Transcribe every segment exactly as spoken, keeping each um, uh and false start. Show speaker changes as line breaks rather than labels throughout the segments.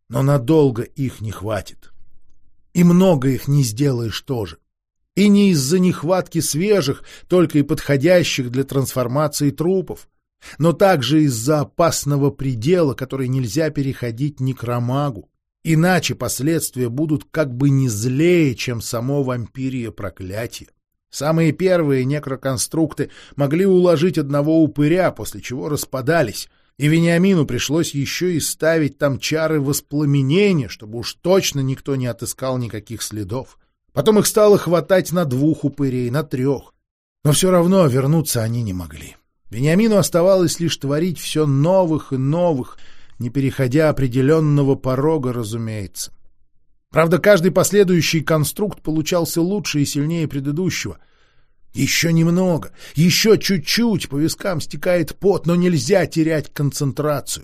но надолго их не хватит. И много их не сделаешь тоже. И не из-за нехватки свежих, только и подходящих для трансформации трупов, но также из-за опасного предела, который нельзя переходить некромагу. Иначе последствия будут как бы не злее, чем само вампирье проклятие. Самые первые некроконструкты могли уложить одного упыря, после чего распадались, и Вениамину пришлось еще и ставить там чары воспламенения, чтобы уж точно никто не отыскал никаких следов. Потом их стало хватать на двух упырей, на трех. Но все равно вернуться они не могли. Вениамину оставалось лишь творить все новых и новых, не переходя определенного порога, разумеется. Правда, каждый последующий конструкт получался лучше и сильнее предыдущего. Еще немного, еще чуть-чуть, по вискам стекает пот, но нельзя терять концентрацию.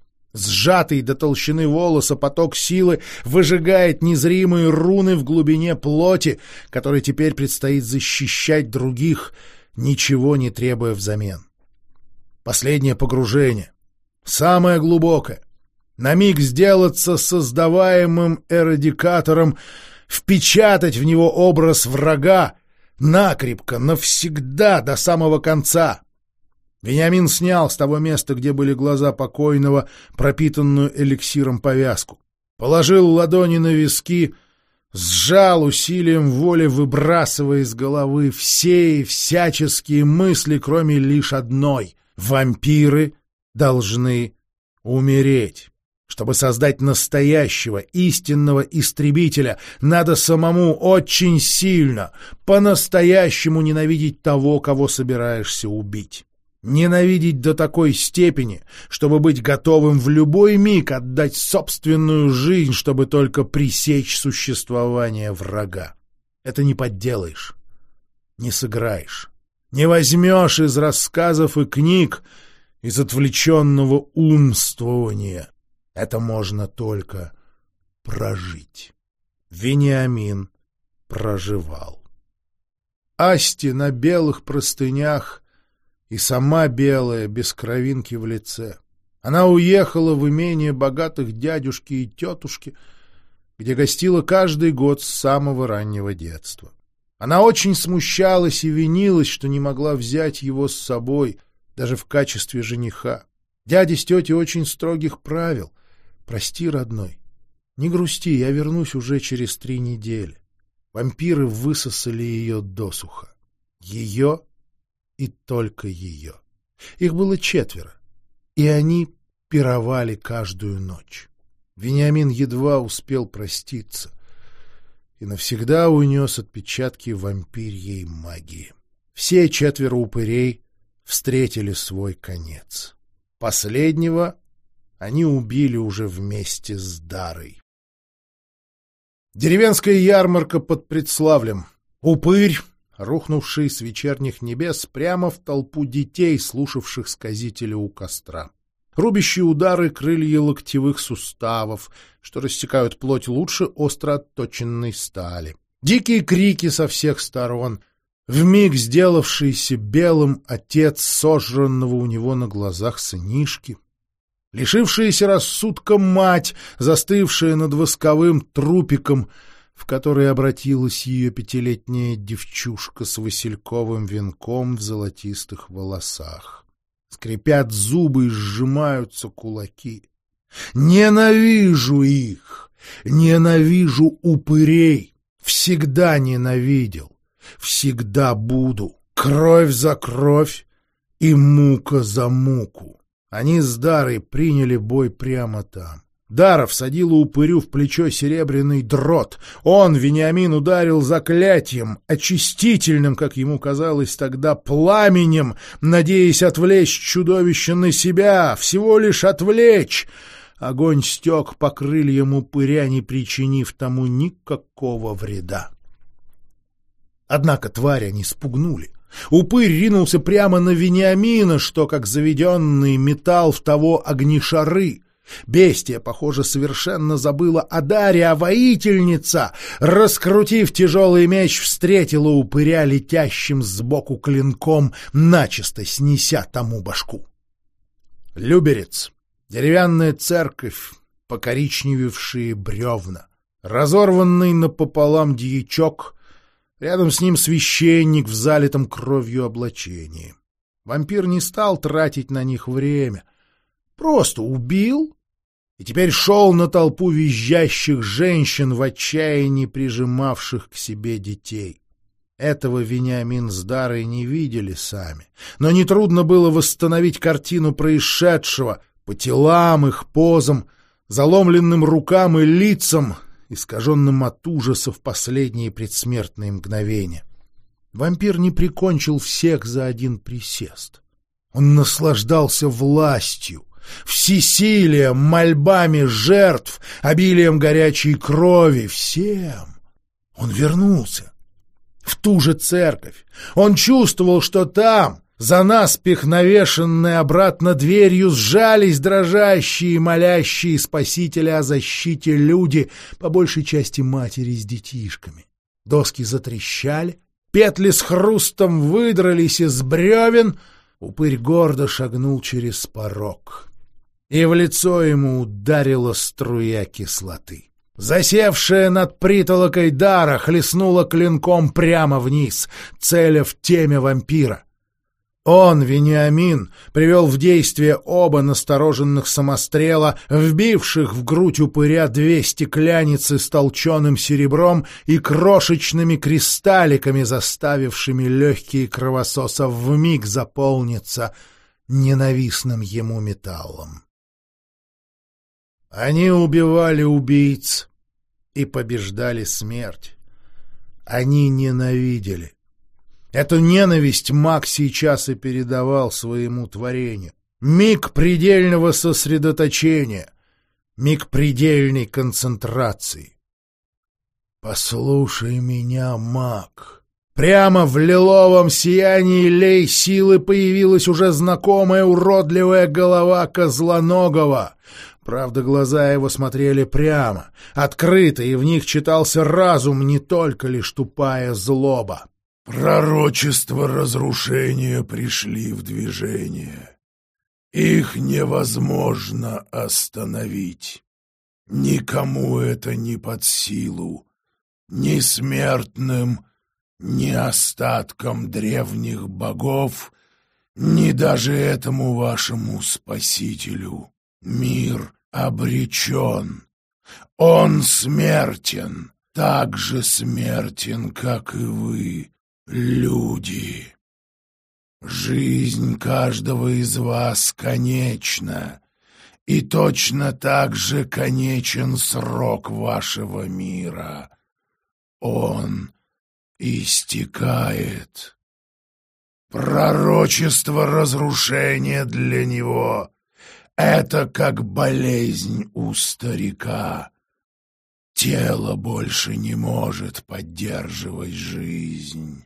Сжатый до толщины волоса поток силы выжигает незримые руны в глубине плоти, которой теперь предстоит защищать других, ничего не требуя взамен. Последнее погружение, самое глубокое. На миг сделаться создаваемым эрадикатором, впечатать в него образ врага, накрепко, навсегда, до самого конца. Вениамин снял с того места, где были глаза покойного, пропитанную эликсиром повязку. Положил ладони на виски, сжал усилием воли, выбрасывая из головы все и всяческие мысли, кроме лишь одной — вампиры должны умереть. Чтобы создать настоящего, истинного истребителя, надо самому очень сильно, по-настоящему ненавидеть того, кого собираешься убить. Ненавидеть до такой степени, чтобы быть готовым в любой миг отдать собственную жизнь, чтобы только пресечь существование врага. Это не подделаешь, не сыграешь, не возьмешь из рассказов и книг, из отвлеченного умствования. Это можно только прожить. Вениамин проживал. Асти на белых простынях и сама белая, без кровинки в лице. Она уехала в имение богатых дядюшки и тетушки, где гостила каждый год с самого раннего детства. Она очень смущалась и винилась, что не могла взять его с собой, даже в качестве жениха. Дядя с тетей очень строгих правил. Прости, родной, не грусти, я вернусь уже через три недели. Вампиры высосали ее досуха. Ее и только ее. Их было четверо, и они пировали каждую ночь. Вениамин едва успел проститься и навсегда унес отпечатки вампирьей магии. Все четверо упырей встретили свой конец. Последнего они убили уже вместе с Дарой. Деревенская ярмарка под Предславлем. Упырь, рухнувший с вечерних небес прямо в толпу детей, слушавших сказителя у костра. Рубящие удары крылья локтевых суставов, что рассекают плоть лучше остро отточенной стали. Дикие крики со всех сторон. Вмиг сделавшийся белым отец сожранного у него на глазах сынишки. Лишившаяся рассудка мать, застывшая над восковым трупиком, в который обратилась ее пятилетняя девчушка с васильковым венком в золотистых волосах. Скрипят зубы и сжимаются кулаки. Ненавижу их! Ненавижу упырей! Всегда ненавидел! Всегда буду! Кровь за кровь и мука за муку! Они с Дарой приняли бой прямо там. Дара всадила упырю в плечо серебряный дрот. Он, Вениамин, ударил заклятием, очистительным, как ему казалось тогда, пламенем, надеясь отвлечь чудовище на себя, всего лишь отвлечь. Огонь стек по крыльям упыря, не причинив тому никакого вреда. Однако тварь они спугнули. Упырь ринулся прямо на Вениамина, что, как заведенный, метал в того огнешары. Бестия, похоже, совершенно забыла о Даре, а воительница, раскрутив тяжелый меч, встретила упыря летящим сбоку клинком, начисто снеся тому башку. Люберец, деревянная церковь, покоричневевшие бревна, разорванный напополам дьячок, рядом с ним священник в залитом кровью облачении. Вампир не стал тратить на них время, просто убил и теперь шел на толпу визжащих женщин, в отчаянии прижимавших к себе детей. Этого Вениамин с Дарой не видели сами, но нетрудно было восстановить картину происшедшего по телам, их позам, заломленным рукам и лицам, искаженным от ужаса в последние предсмертные мгновения. Вампир не прикончил всех за один присест. Он наслаждался властью, всесилием, мольбами жертв, обилием горячей крови, всем. Он вернулся в ту же церковь. Он чувствовал, что там, за наспех навешанной обратно дверью, сжались дрожащие и молящие Спасителя о защите люди, по большей части матери с детишками. Доски затрещали, петли с хрустом выдрались из бревен, упырь гордо шагнул через порог. И в лицо ему ударила струя кислоты. Засевшая над притолокой Дара хлестнула клинком прямо вниз, целя в темя вампира. Он, Вениамин, привел в действие оба настороженных самострела, вбивших в грудь упыря две стекляницы с толченым серебром и крошечными кристалликами, заставившими легкие кровососа вмиг заполниться ненавистным ему металлом. Они убивали убийц и побеждали смерть. Они ненавидели. Эту ненависть маг сейчас и передавал своему творению. Миг предельного сосредоточения, миг предельной концентрации. «Послушай меня, маг!» Прямо в лиловом сиянии лей силы появилась уже знакомая уродливая голова Козлоногого. Правда, глаза его смотрели прямо, открыто, и в них читался разум, не только лишь тупая злоба.
Пророчества разрушения пришли в движение. Их невозможно остановить. Никому это не под силу, ни смертным, ни остаткам древних богов, ни даже этому вашему Спасителю. Мир обречен. Он смертен, так же смертен, как и вы, люди. Жизнь каждого из вас конечна, и точно так же конечен срок вашего мира. Он истекает. Пророчество разрушения для него — это как болезнь у старика. Тело больше не может поддерживать жизнь.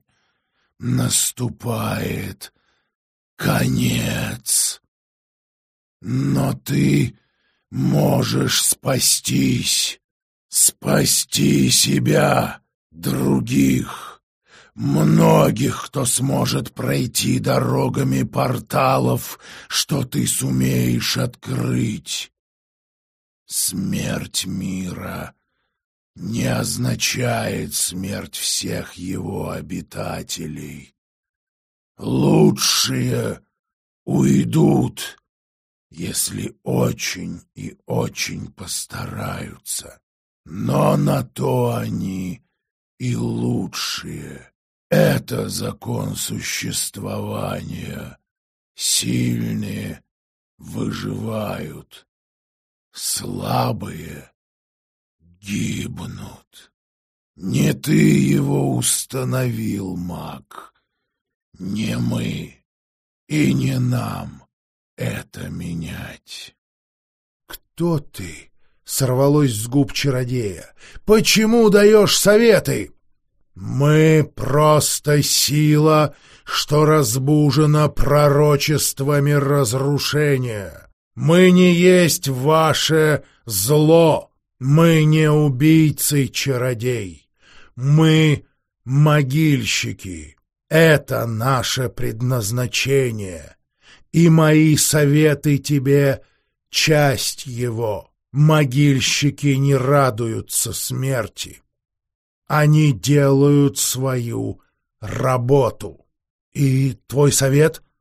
Наступает конец. Но ты можешь спастись, спасти себя, других, многих, кто сможет пройти дорогами порталов, что ты сумеешь открыть. Смерть мира не означает смерть всех его обитателей. Лучшие уйдут, если очень и очень постараются. Но на то они и лучшие. Это закон существования. Сильные выживают, слабые гибнут. Не ты его установил, маг, не мы, и не нам это менять.
«Кто ты?» — сорвалось с губ чародея. «Почему даешь советы?» «Мы просто сила, что разбужена пророчествами разрушения. Мы не есть ваше зло. Мы не убийцы-чародей. Мы могильщики. Это наше предназначение. И мои советы тебе — часть его. Могильщики не радуются смерти. Они делают свою работу. И твой совет?